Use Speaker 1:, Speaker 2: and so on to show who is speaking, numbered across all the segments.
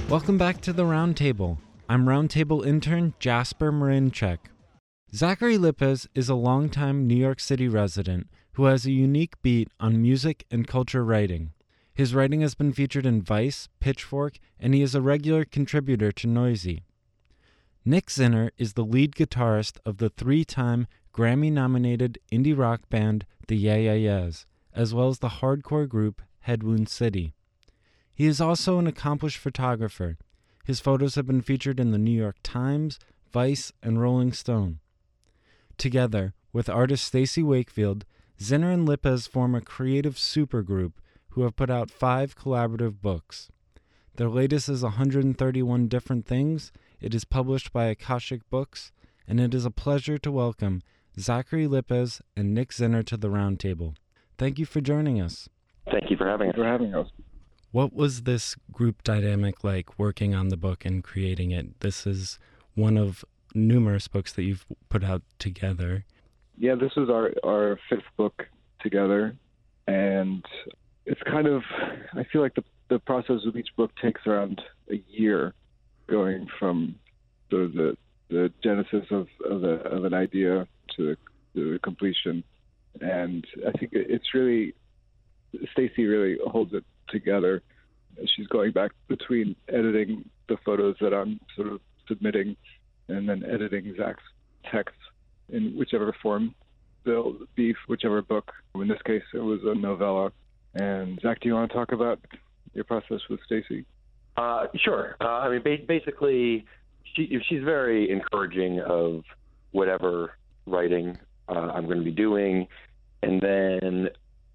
Speaker 1: Welcome back to the Roundtable. I'm Roundtable intern Jasper Marinchek. Zachary Lipez is a longtime New York City resident who has a unique beat on music and culture writing. His writing has been featured in Vice, Pitchfork, and he is a regular contributor to Noisey. Nick Zinner is the lead guitarist of the three-time Grammy-nominated indie rock band The Yeah Yeah Yeahs, as well as the hardcore group Headwound City. He is also an accomplished photographer. His photos have been featured in the New York Times, Vice, and Rolling Stone. Together, with artist Stacey Wakefield, Zinner and Lipez form a creative supergroup who have put out 5 collaborative books. Their latest is 131 Different Things. It is published by Akashic Books, and it is a pleasure to welcome Zachary Lipez and Nick Zinner to the Roundtable. Thank you for joining us.
Speaker 2: Thank you for having us.
Speaker 1: What was this group dynamic like working on the book and creating it? This is one of numerous books that you've put out together.
Speaker 3: Yeah, this is our 5th book together, and it's kind of, I feel like the process of each book takes around a year, going from sort of the genesis of an idea to the completion. And I think it's really, Stacey really holds it together. She's going back between editing the photos that I'm sort of submitting and then editing Zach's text in whichever form they'll be, whichever book. In this case, it was a novella. And Zach, do you want to talk about your process with Stacey?
Speaker 2: Sure. Basically, she's very encouraging of whatever writing I'm going to be doing. And then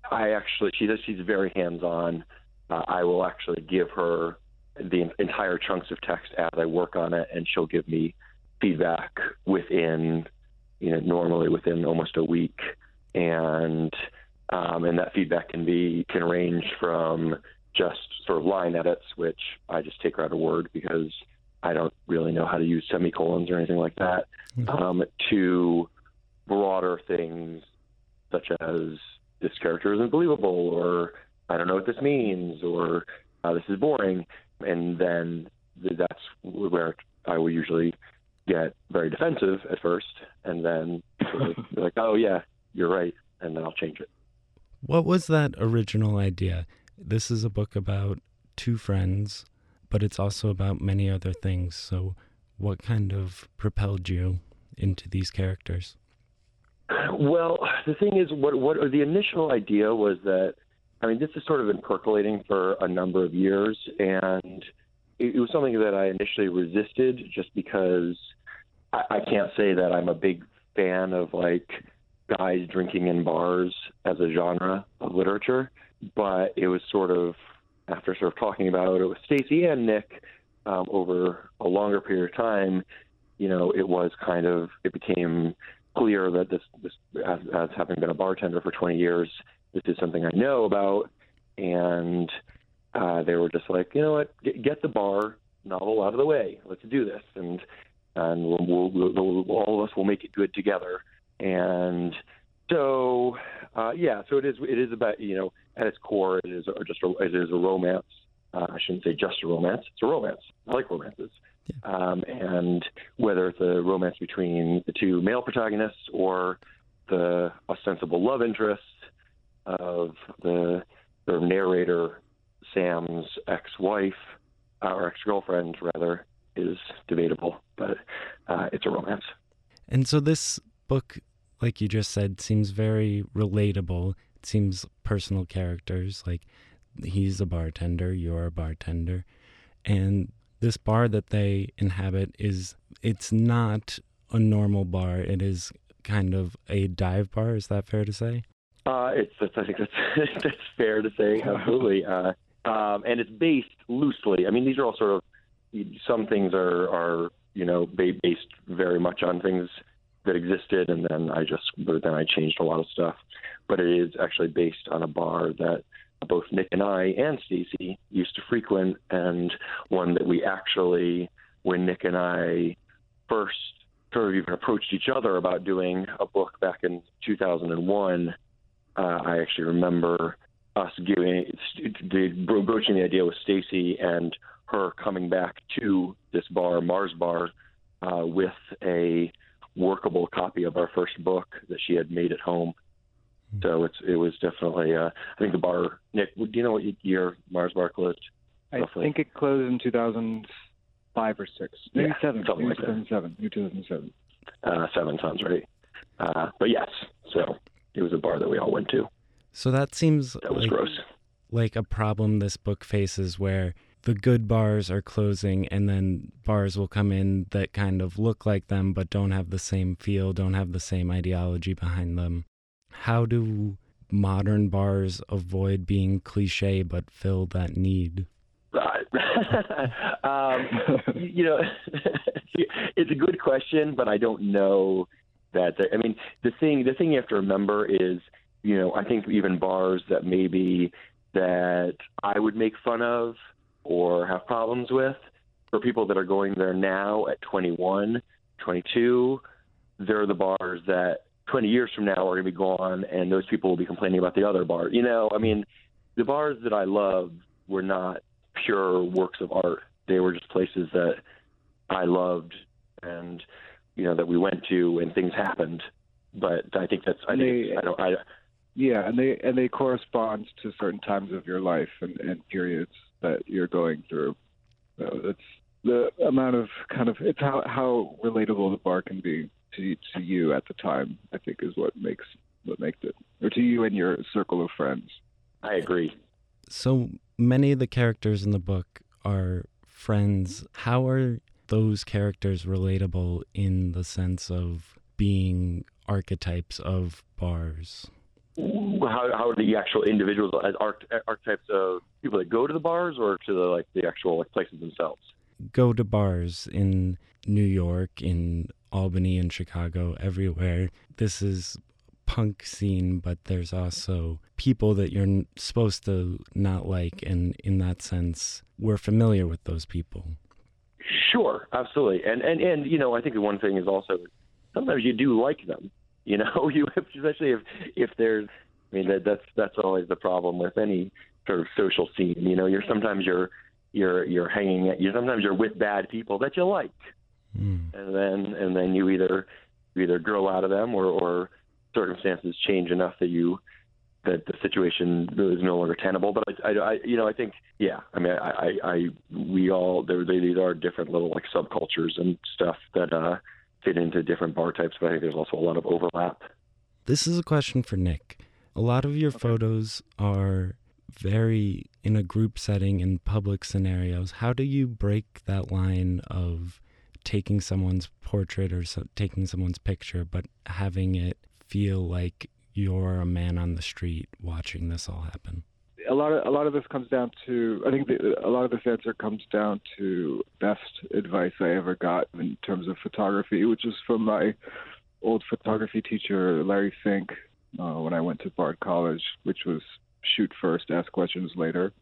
Speaker 2: she says she's very hands-on. I will actually give her the entire chunks of text as I work on it, and she'll give me feedback within, normally within almost a week. And that feedback can range from just sort of line edits, which I just take her out of Word because I don't really know how to use semicolons or anything like that, to broader things such as this character isn't believable, or I don't know what this means, or this is boring. And then that's where I will usually get very defensive at first, and then sort of be like, oh yeah, you're right, and then I'll change it.
Speaker 1: What was that original idea? This is a book about 2 friends, but it's also about many other things. So what kind of propelled you into these characters?
Speaker 2: Well, the thing is, what the initial idea was that, this has sort of been percolating for a number of years, and it was something that I initially resisted just because I can't say that I'm a big fan of guys drinking in bars as a genre of literature, but it was sort of, after sort of talking about it with Stacey and Nick over a longer period of time, it became clear that this as having been a bartender for 20 years, this is something I know about. And they were just like, you know what, get the bar novel out of the way. Let's do this. And we'll all of us will make it good together. And so, so it is about, at its core, it is a romance. I shouldn't say just a romance. It's a romance. I like romances. Yeah. And whether it's a romance between the 2 male protagonists or the ostensible love interest of the narrator, Sam's ex-wife, or ex-girlfriend, rather, is debatable, but it's a romance.
Speaker 1: And so this book, like you just said, seems very relatable. It seems personal characters, like he's a bartender, you're a bartender. And this bar that they inhabit it's not a normal bar. It is kind of a dive bar. Is that fair to say?
Speaker 2: I think that's fair to say, absolutely. And it's based loosely. These are all sort of, some things are based very much on things that existed, and then I changed a lot of stuff. But it is actually based on a bar that both Nick and I and Stacey used to frequent, and one that we actually, when Nick and I first sort of even approached each other about doing a book back in 2001, I actually remember us broaching the idea with Stacey and her coming back to this bar, Mars Bar, with a workable copy of our first book that she had made at home. So it was definitely, I think the bar, Nick, do you know what year Mars Bar closed?
Speaker 3: I think it closed in 2005 or 6. Maybe 7.
Speaker 2: Something like
Speaker 3: 2007. Maybe 2007.
Speaker 2: 7 sounds right. But yes, so it was a bar that we all went to.
Speaker 1: So that seems
Speaker 2: That was gross.
Speaker 1: like a problem this book faces, where the good bars are closing and then bars will come in that kind of look like them but don't have the same feel, don't have the same ideology behind them. How do modern bars avoid being cliche but fill that need?
Speaker 2: You know, it's a good question, but I don't know that. I mean, the thing you have to remember is, you know, I think even bars that maybe that I would make fun of or have problems with, for people that are going there now at 21, 22, they're the bars that 20 years from now are going to be gone, and those people will be complaining about the other bar. You know, I mean, the bars that I loved were not pure works of art. They were just places that I loved and, you know, that we went to and things happened. But I think that's,
Speaker 3: yeah, and they correspond to certain times of your life and periods that you're going through. So it's the amount of it's how relatable the bar can be to you at the time, I think, is what makes it, or to you and your circle of friends.
Speaker 2: I agree.
Speaker 1: So many of the characters in the book are friends. How are those characters relatable in the sense of being archetypes of bars?
Speaker 2: How are the actual individuals as archetypes of people that go to the bars, or to the actual places themselves?
Speaker 1: Go to bars in New York, in Albany, in Chicago, everywhere. This is punk scene, but there's also people that you're supposed to not like, and in that sense, we're familiar with those people.
Speaker 2: Sure, absolutely, and you know, I think the one thing is also sometimes you do like them. You know, especially if there's, I mean, that's always the problem with any sort of social scene. You know, sometimes you're with bad people that you like, and then you either grow out of them, or circumstances change enough that the situation is no longer tenable. But I think, yeah, I mean, these are different little like subcultures and stuff that fit into different bar types, but I think there's also a lot of overlap.
Speaker 1: This is a question for Nick. A lot of your photos are very in a group setting, in public scenarios. How do you break that line of taking someone's portrait or taking someone's picture, but having it feel like you're a man on the street watching this all happen?
Speaker 3: A lot of this comes down to, I think a lot of this answer comes down to best advice I ever got in terms of photography, which is from my old photography teacher, Larry Fink, when I went to Bard College, which was shoot first, ask questions later.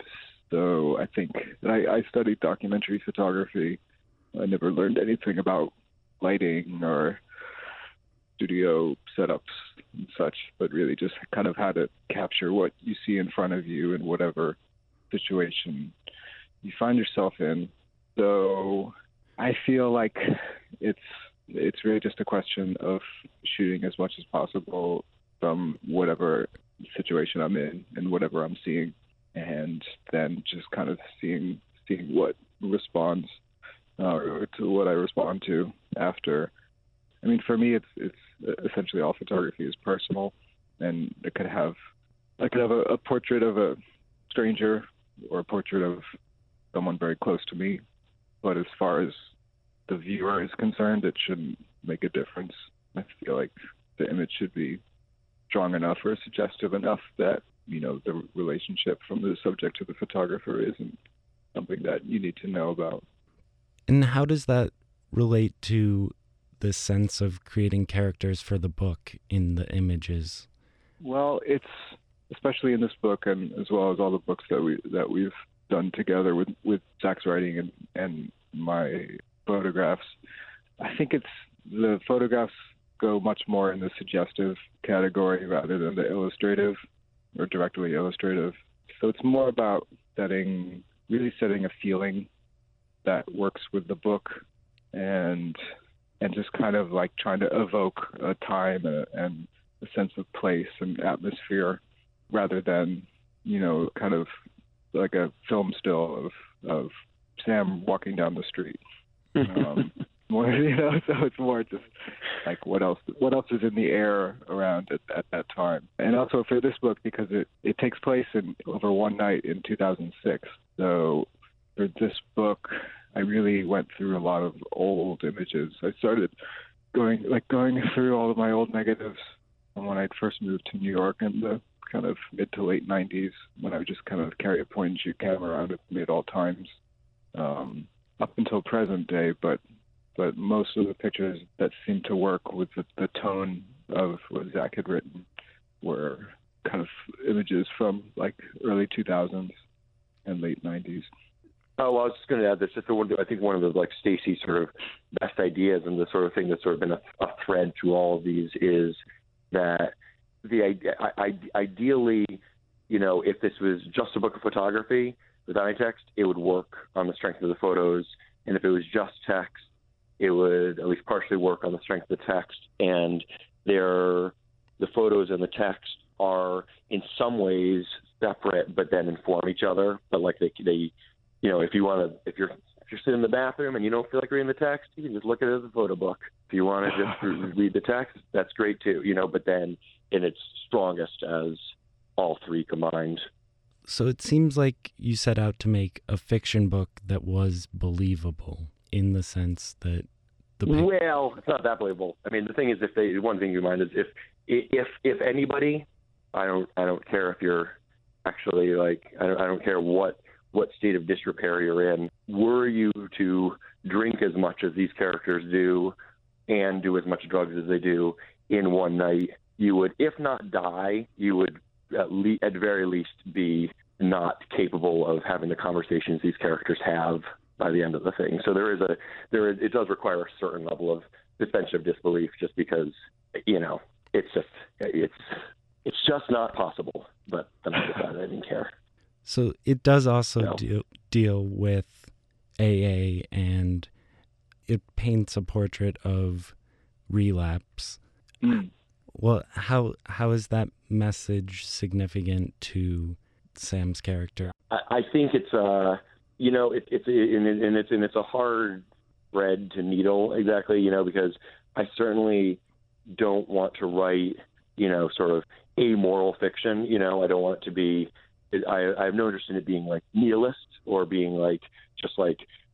Speaker 3: So I think I studied documentary photography. I never learned anything about lighting or studio setups and such, but really just kind of how to capture what you see in front of you in whatever situation you find yourself in. So I feel like it's really just a question of shooting as much as possible from whatever situation I'm in and whatever I'm seeing, and then just kind of seeing what responds or to what I respond to after. I mean, for me, it's essentially all photography is personal, and I could have a portrait of a stranger or a portrait of someone very close to me, but as far as the viewer is concerned, it shouldn't make a difference. I feel like the image should be strong enough or suggestive enough that, you know, the relationship from the subject to the photographer isn't something that you need to know about.
Speaker 1: And how does that relate to the sense of creating characters for the book in the images?
Speaker 3: Well, it's especially in this book, and as well as all the books that we've done together with Zach's writing and my photographs. I think the photographs go much more in the suggestive category rather than the illustrative or directly illustrative. So it's more about setting really setting a feeling that works with the book, and just kind of like trying to evoke a time and a sense of place and atmosphere, rather than, kind of like a film still of Sam walking down the street. So it's more just like what else is in the air around at that time. And also for this book, because it takes place over one night in 2006. So for this book, I really went through a lot of old images. I started going through all of my old negatives from when I'd first moved to New York in the kind of mid to late 90s, when I would just kind of carry a point and shoot camera around with me at all times, up until present day. But most of the pictures that seemed to work with the tone of what Zach had written were kind of images from like early 2000s and late 90s.
Speaker 2: Oh, well, I was just going to add this. I think one of the like Stacy's sort of best ideas, and the sort of thing that's sort of been a thread through all of these, is that ideally, if this was just a book of photography without any text, it would work on the strength of the photos, and if it was just text, it would at least partially work on the strength of the text. And the photos and the text are in some ways separate, but then inform each other. But like they if you're sitting in the bathroom and you don't feel like reading the text, you can just look at it as a photo book. If you want to just read the text, that's great too. But then in its strongest as all three combined.
Speaker 1: So it seems like you set out to make a fiction book that was believable, in the sense that
Speaker 2: well, it's not that believable. I mean, the thing is, one thing you mind is if anybody, I don't care if you're actually like, I don't care what state of disrepair you're in, were you to drink as much as these characters do and do as much drugs as they do in one night, you would, if not die, you would at very least be not capable of having the conversations these characters have by the end of the thing. So it does require a certain level of suspension of disbelief, just because, it's just not possible. But then I decided I didn't care.
Speaker 1: So it does also deal with AA, and it paints a portrait of relapse.
Speaker 3: Mm.
Speaker 1: Well, how is that message significant to Sam's character?
Speaker 2: I think it's it's a hard thread to needle exactly, because I certainly don't want to write, sort of amoral fiction. I don't want it to be. I have no interest in it being like nihilist, or being like just like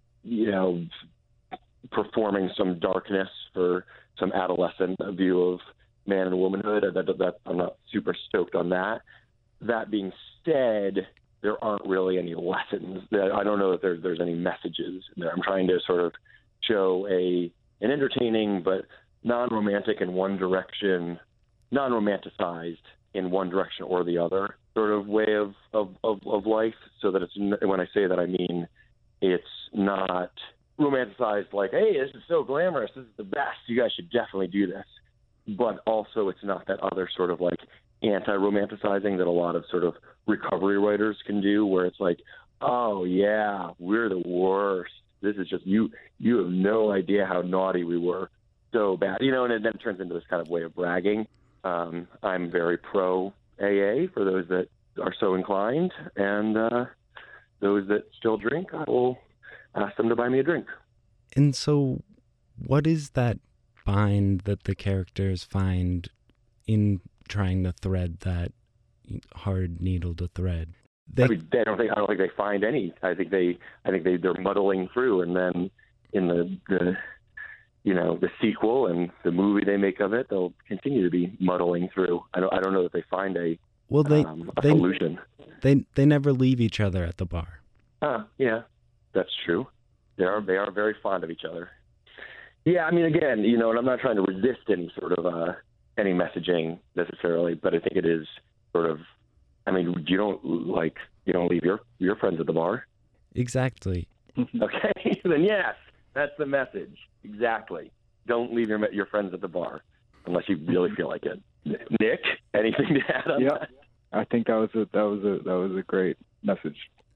Speaker 2: performing some darkness for some adolescent view of man and womanhood. That I'm not super stoked on that. That being said, there aren't really any lessons. I don't know that there's any messages in there. I'm trying to sort of show an entertaining but non-romantic in one direction, non-romanticized in one direction or the other sort of way of life, so that it's, when I say that, I mean it's not romanticized like, hey, this is so glamorous, this is the best, you guys should definitely do this. But also it's not that other sort of like anti-romanticizing that a lot of sort of recovery writers can do, where it's like, oh yeah, we're the worst. This is just, you have no idea how naughty we were. So bad, and it then turns into this kind of way of bragging. I'm very pro AA for those that are so inclined, and those that still drink, I will ask them to buy me a drink.
Speaker 1: And so what is that bind that the characters find in trying to thread that hard needle to thread?
Speaker 2: I don't think they find any. I think they're muddling through, and then in the sequel and the movie they make of it, they'll continue to be muddling through. I don't know that they find a solution.
Speaker 1: They never leave each other at the bar.
Speaker 2: Yeah, that's true. They are very fond of each other. Yeah, I mean, again, and I'm not trying to resist any sort of any messaging necessarily, but I think it is sort of, I mean, you don't leave your friends at the bar.
Speaker 1: Exactly.
Speaker 2: Okay, then yes, that's the message. Exactly. Don't leave your friends at the bar unless you really feel like it. Nick, anything to add on that?
Speaker 3: I think that was a great message.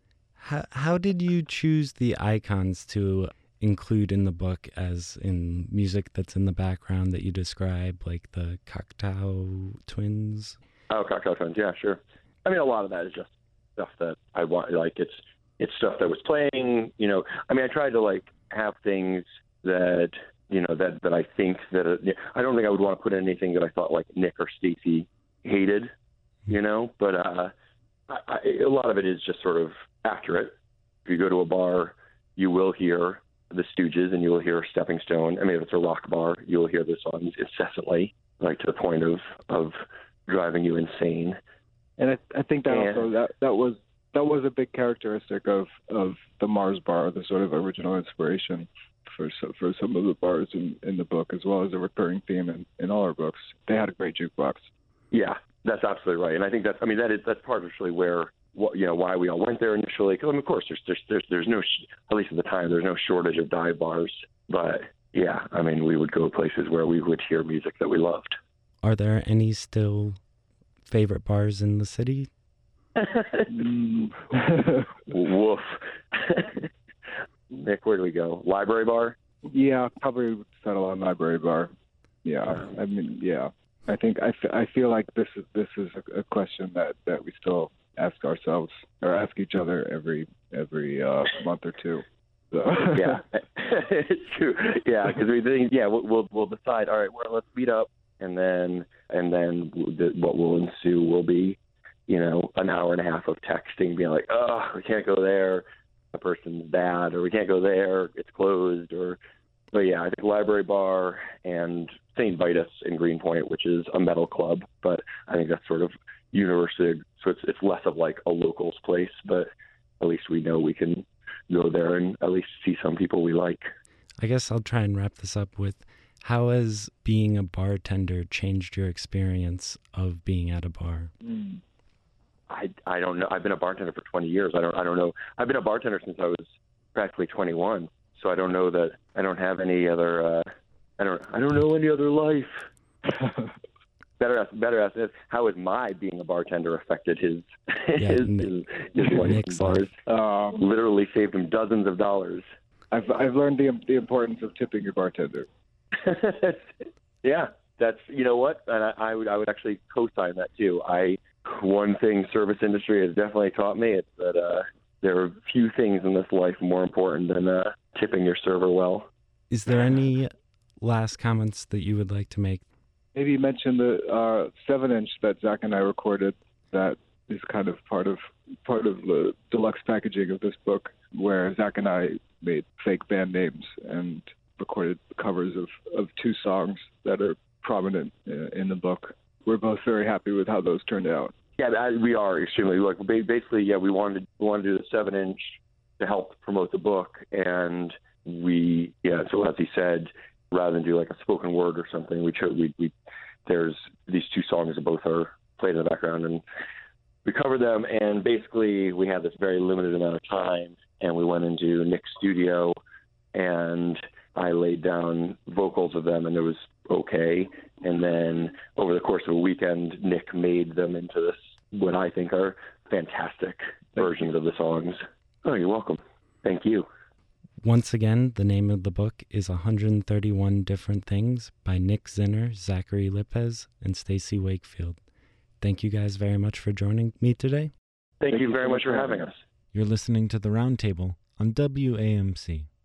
Speaker 1: How did you choose the icons to include in the book as in music that's in the background that you describe, like the Cocteau Twins?
Speaker 2: Oh, Cocteau Twins, yeah, sure. I mean, a lot of that is just stuff that I want, like it's stuff that was playing, you know. I mean, I tried to like have things that, you know, that I think that, I don't think I would want to put in anything that I thought like Nick or Stacy hated, you know, but a lot of it is just sort of accurate. If you go to a bar, you will hear the Stooges and you will hear Stepping Stone. I mean, if it's a rock bar, you will hear the songs incessantly, like to the point of driving you insane.
Speaker 3: And I think that also that was a big characteristic of the Mars Bar, the sort of original inspiration for some of the bars in the book, as well as a recurring theme in all our books. They had a great jukebox.
Speaker 2: Yeah, that's absolutely right, and I think that's partially where why we all went there initially. Because of course, there's no, at least at the time, there's no shortage of dive bars. But yeah, I mean, we would go places where we would hear music that we loved.
Speaker 1: Are there any still favorite bars in the city?
Speaker 2: Woof. Nick, where do we go? Library Bar?
Speaker 3: Yeah, probably would settle on Library Bar. Yeah, I mean, yeah. I think I feel like this is a question that we still ask ourselves or ask each other every month or two. So.
Speaker 2: Yeah, it's true. Yeah, because we think we'll decide. All right, well, let's meet up, and then what will ensue will be, you know, an hour and a half of texting, being like, oh, we can't go there, the person's bad, or we can't go there, it's closed, but yeah, I think Library Bar and St. Vitus in Greenpoint, which is a metal club, but I think that's sort of universally, so it's less of like a locals place, but at least we know we can go there and at least see some people we like.
Speaker 1: I guess I'll try and wrap this up with, how has being a bartender changed your experience of being at a bar?
Speaker 2: I don't know. I've been a bartender for 20 years. I don't know. I've been a bartender since I was practically 21. So I don't know that I don't have any other. I don't know any other life. Better ask this. How has my being a bartender affected his life in bars? Literally saved him dozens of dollars.
Speaker 3: I've learned the importance of tipping your bartender.
Speaker 2: Yeah, that's, you know what, and I would actually co-sign that too. One thing service industry has definitely taught me, it's that there are few things in this life more important than tipping your server well.
Speaker 1: Is there any last comments that you would like to make?
Speaker 3: Maybe mention the 7-inch that Zach and I recorded. That is kind of part of the deluxe packaging of this book, where Zach and I made fake band names and recorded covers of 2 songs that are prominent in the book. We're both very happy with how those turned out.
Speaker 2: Yeah, we are extremely. Like, basically, yeah, we wanted to do the 7-inch to help promote the book, and so as he said, rather than do like a spoken word or something, there's these 2 songs that both are played in the background, and we covered them. And basically, we had this very limited amount of time, and we went into Nick's studio, and I laid down vocals of them, and it was okay. And then over the course of a weekend, Nick made them into this, what I think are fantastic versions of the songs. Oh, you're welcome. Thank you.
Speaker 1: Once again, the name of the book is 131 Different Things by Nick Zinner, Zachary Lipez, and Stacy Wakefield. Thank you guys very much for joining me today.
Speaker 2: Thank you very much for having us.
Speaker 1: You're listening to The Roundtable on WAMC.